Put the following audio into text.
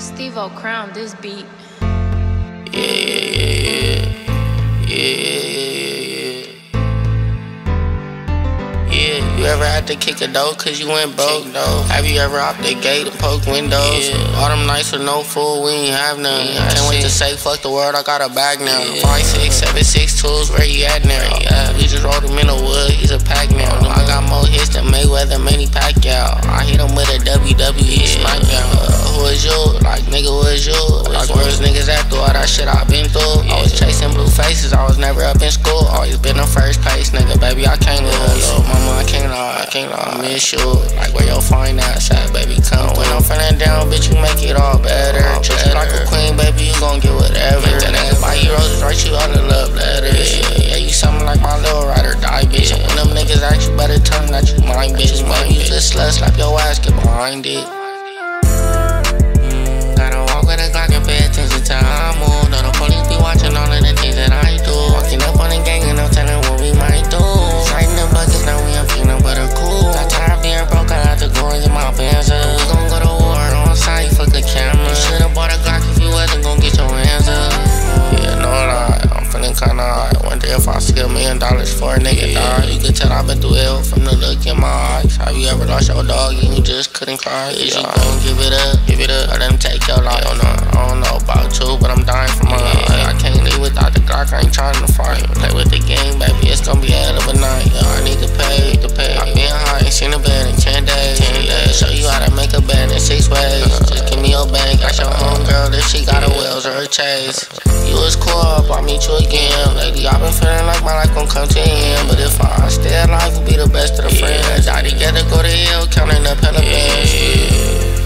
Steve-O crowned this beat. Yeah, you ever had to kick a door cause you went broke, though? Have you ever hopped the gate and poke windows? All them nights with no food, we ain't have none. Can't wait to say fuck the world, I got a bag now. 5, 6, 7, 6 tools, where you at now? We just rolled him in the wood, he's a pack now. I got more hits than Mayweather, Manny Pacquiao. I hit him with a WWE smackdown. Who is you? Like, nigga, who is you? Like, where's niggas at through all that shit I been through? I was chasing blue faces, I was never up in school. Always been in first place, nigga, baby, I can't lose. Mama, I can't lie, I miss you. Like, where your fine ass at, baby, come. When I'm feeling down, bitch, you make it all better. Treat you like a queen, baby, you gon' get whatever. My heroes write you all the love letters. Yeah, you something like my little ride or die, bitch. When them niggas ask you, better tell them that you mine, bitch. Maybe you just slut, slap your ass, get behind it. Gotta walk with a Glock and pay attention to how I move. Know the police be watching all of the things that I do. Walking up on the gang and no telling what we might do. Sighting the buckets, now we up peanut butter cool. Got tired of being broke, I had to go and get my pants up. We gon' go to war on site, fuck the camera. You should've bought a Glock if you wasn't gon' get your hands up. Yeah, no lie, I'm feeling kinda high. Wonder if I see $1 million for a nigga die. You can tell I've been through hell from the look in my eyes. Have you ever lost your dog and you just couldn't cry? Is you gon' give it up? Or let him take your life? I don't know about you, but I'm dying for mine. I can't live without the Glock, I ain't trying to fight. Play with the game, baby, it's gon' be a hell of a night. I need to pay. I've been high, ain't seen a bed in 10 days. Show you how to make a bed in 6 ways. Just give me your bank, ask your homegirl if she got a wheels or a chase. You was cool, I'll meet you again. Lately, I've been feeling like my life gon' come to an end. But if I stay alive, we'll be the best of the friends. Die together, go to hell, counting up hella bands.